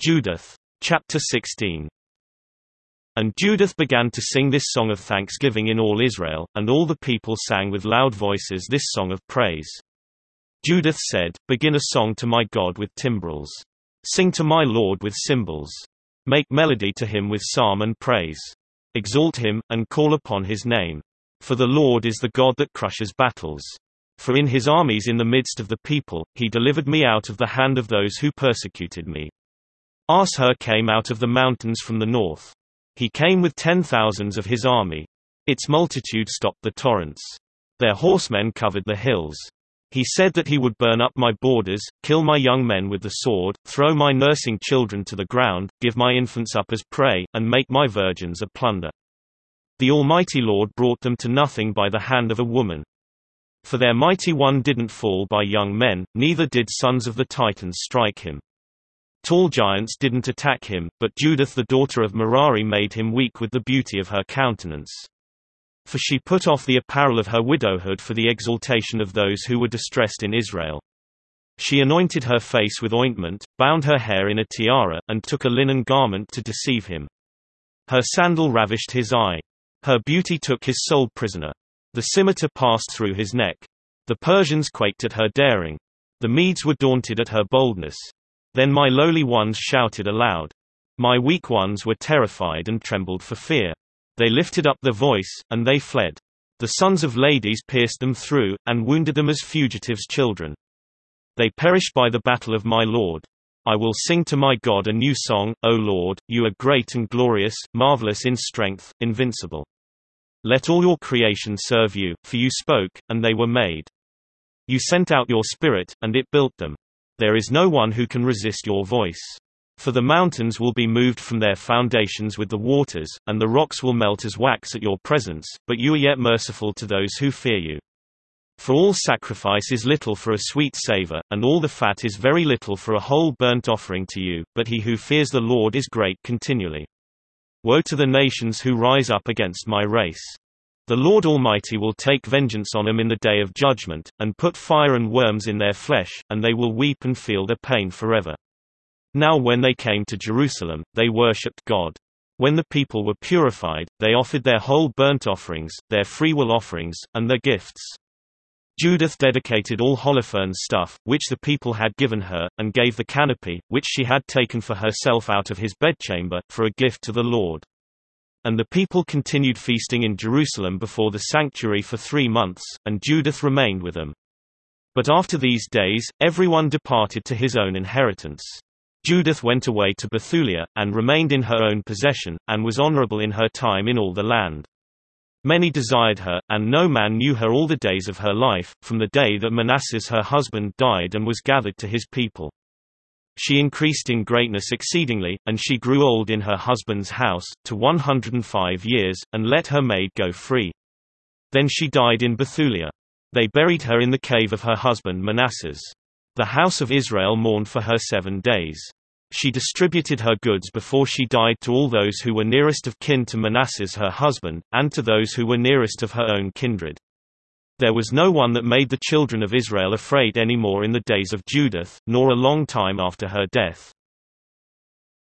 Judith. Chapter 16. And Judith began to sing this song of thanksgiving in all Israel, and all the people sang with loud voices this song of praise. Judith said, Begin a song to my God with timbrels. Sing to my Lord with cymbals. Make melody to him with psalm and praise. Exalt him, and call upon his name. For the Lord is the God that crushes battles. For in his armies in the midst of the people, he delivered me out of the hand of those who persecuted me. Ashur came out of the mountains from the north. He came with 10,000s of his army. Its multitude stopped the torrents. Their horsemen covered the hills. He said that he would burn up my borders, kill my young men with the sword, throw my nursing children to the ground, give my infants up as prey, and make my virgins a plunder. The Almighty Lord brought them to nothing by the hand of a woman. For their mighty one didn't fall by young men, neither did sons of the Titans strike him. Tall giants didn't attack him, but Judith the daughter of Merari made him weak with the beauty of her countenance. For she put off the apparel of her widowhood for the exaltation of those who were distressed in Israel. She anointed her face with ointment, bound her hair in a tiara, and took a linen garment to deceive him. Her sandal ravished his eye. Her beauty took his soul prisoner. The scimitar passed through his neck. The Persians quaked at her daring. The Medes were daunted at her boldness. Then my lowly ones shouted aloud. My weak ones were terrified and trembled for fear. They lifted up their voice, and they fled. The sons of ladies pierced them through, and wounded them as fugitives' children. They perished by the battle of my Lord. I will sing to my God a new song, O Lord, you are great and glorious, marvelous in strength, invincible. Let all your creation serve you, for you spoke, and they were made. You sent out your Spirit, and it built them. There is no one who can resist your voice. For the mountains will be moved from their foundations with the waters, and the rocks will melt as wax at your presence, but you are yet merciful to those who fear you. For all sacrifice is little for a sweet savor, and all the fat is very little for a whole burnt offering to you, but he who fears the Lord is great continually. Woe to the nations who rise up against my race. The Lord Almighty will take vengeance on them in the day of judgment, and put fire and worms in their flesh, and they will weep and feel their pain forever. Now when they came to Jerusalem, they worshipped God. When the people were purified, they offered their whole burnt offerings, their freewill offerings, and their gifts. Judith dedicated all Holofernes' stuff, which the people had given her, and gave the canopy, which she had taken for herself out of his bedchamber, for a gift to the Lord. And the people continued feasting in Jerusalem before the sanctuary for 3 months, and Judith remained with them. But after these days, everyone departed to his own inheritance. Judith went away to Bethulia, and remained in her own possession, and was honorable in her time in all the land. Many desired her, and no man knew her all the days of her life, from the day that Manasseh her husband died and was gathered to his people. She increased in greatness exceedingly, and she grew old in her husband's house, to 105 years, and let her maid go free. Then she died in Bethulia. They buried her in the cave of her husband Manasseh. The house of Israel mourned for her 7 days. She distributed her goods before she died to all those who were nearest of kin to Manasseh her husband, and to those who were nearest of her own kindred. There was no one that made the children of Israel afraid any more in the days of Judith, nor a long time after her death.